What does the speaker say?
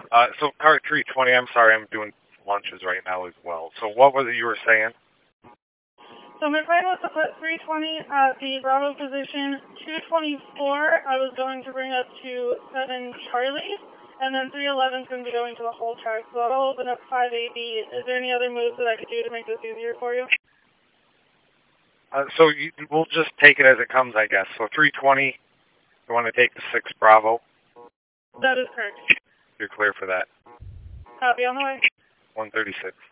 So cart 320, I'm sorry, I'm doing lunches right now as well. So what was it you were saying? So my plan was to put 320 at the Bravo position, 224 I was going to bring up to 7 Charlie, and then 311 is going to be going to the whole track. So I'll open up 5AB. Is there any other moves that I could do to make this easier for you? We'll just take it as it comes, I guess. So 320, you want to take the 6 Bravo? That is correct. You're clear for that. Copy, on the way. 136.